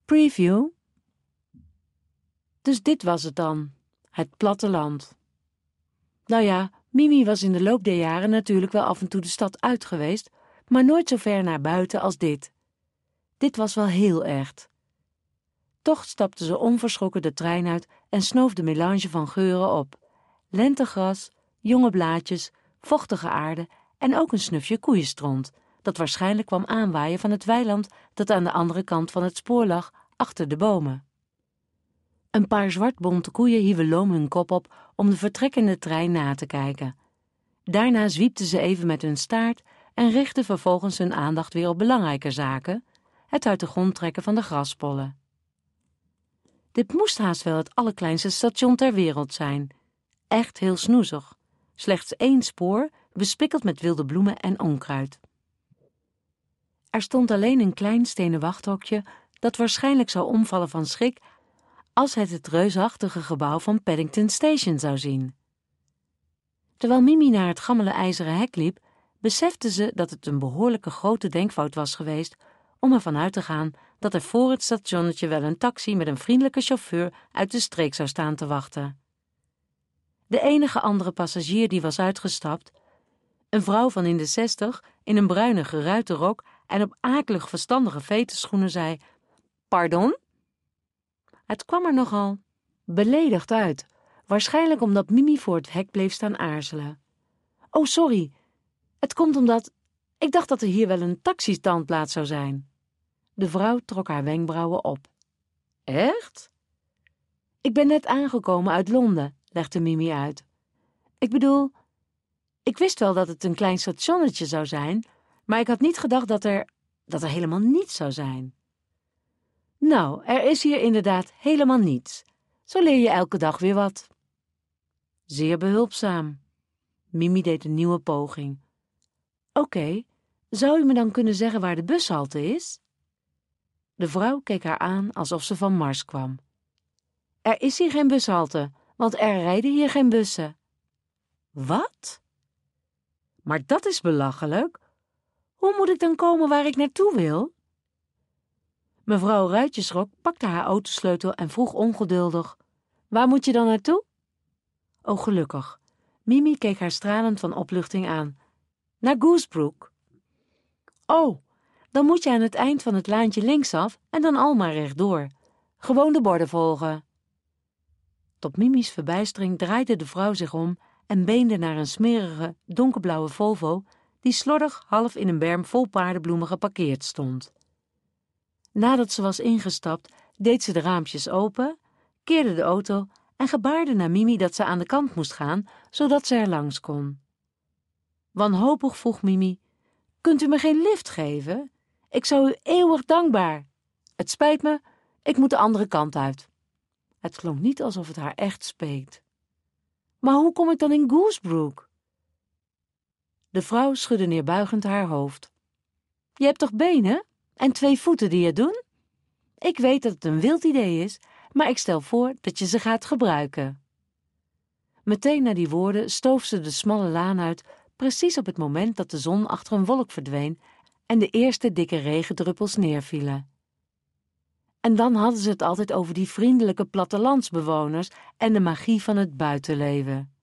Preview. Dus dit was het dan, het platteland. Nou ja, Mimi was in de loop der jaren natuurlijk wel af en toe de stad uit geweest, maar nooit zo ver naar buiten als dit. Dit was wel heel echt. Toch stapte ze onverschrokken de trein uit en snoof de melange van geuren op. Lentegras, jonge blaadjes, vochtige aarde en ook een snufje koeienstront, dat waarschijnlijk kwam aanwaaien van het weiland dat aan de andere kant van het spoor lag, achter de bomen. Een paar zwartbonte koeien hieven loom hun kop op om de vertrekkende trein na te kijken. Daarna zwiepten ze even met hun staart en richtten vervolgens hun aandacht weer op belangrijke zaken, het uit de grond trekken van de graspollen. Dit moest haast wel het allerkleinste station ter wereld zijn. Echt heel snoezig. Slechts 1 spoor, bespikkeld met wilde bloemen en onkruid. Er stond alleen een klein stenen wachthokje dat waarschijnlijk zou omvallen van schrik als het reusachtige gebouw van Paddington Station zou zien. Terwijl Mimi naar het gammele ijzeren hek liep, besefte ze dat het een behoorlijke grote denkfout was geweest om ervan uit te gaan dat er voor het stationnetje wel een taxi met een vriendelijke chauffeur uit de streek zou staan te wachten. De enige andere passagier die was uitgestapt, een vrouw van in de 60 in een bruine geruite rok en op akelig verstandige vetenschoenen, zei: "Pardon?" Het kwam er nogal beledigd uit, waarschijnlijk omdat Mimi voor het hek bleef staan aarzelen. "Oh, sorry. Het komt omdat ik dacht dat er hier wel een taxistandplaats zou zijn." De vrouw trok haar wenkbrauwen op. "Echt?" "Ik ben net aangekomen uit Londen," legde Mimi uit. "Ik bedoel, ik wist wel dat het een klein stationnetje zou zijn, maar ik had niet gedacht dat er helemaal niets zou zijn." "Nou, er is hier inderdaad helemaal niets. Zo leer je elke dag weer wat." "Zeer behulpzaam." Mimi deed een nieuwe poging. "Oké, zou u me dan kunnen zeggen waar de bushalte is?" De vrouw keek haar aan alsof ze van Mars kwam. "Er is hier geen bushalte, want er rijden hier geen bussen." "Wat? Maar dat is belachelijk. Hoe moet ik dan komen waar ik naartoe wil?" Mevrouw Ruitjesrok pakte haar autosleutel en vroeg ongeduldig: "Waar moet je dan naartoe?" "Oh, gelukkig." Mimi keek haar stralend van opluchting aan. "Naar Goosebrook." "Oh, dan moet je aan het eind van het laantje linksaf en dan al maar rechtdoor. Gewoon de borden volgen." Tot Mimi's verbijstering draaide de vrouw zich om en beende naar een smerige, donkerblauwe Volvo die slordig half in een berm vol paardenbloemen geparkeerd stond. Nadat ze was ingestapt, deed ze de raampjes open, keerde de auto en gebaarde naar Mimi dat ze aan de kant moest gaan, zodat ze er langs kon. Wanhopig vroeg Mimi: "Kunt u me geen lift geven? Ik zou u eeuwig dankbaar." "Het spijt me, ik moet de andere kant uit." Het klonk niet alsof het haar echt speet. "Maar hoe kom ik dan in Goosebrook?" De vrouw schudde neerbuigend haar hoofd. "Je hebt toch benen en 2 voeten die het doen? Ik weet dat het een wild idee is, maar ik stel voor dat je ze gaat gebruiken." Meteen na die woorden stoof ze de smalle laan uit, precies op het moment dat de zon achter een wolk verdween en de eerste dikke regendruppels neervielen. En dan hadden ze het altijd over die vriendelijke plattelandsbewoners en de magie van het buitenleven.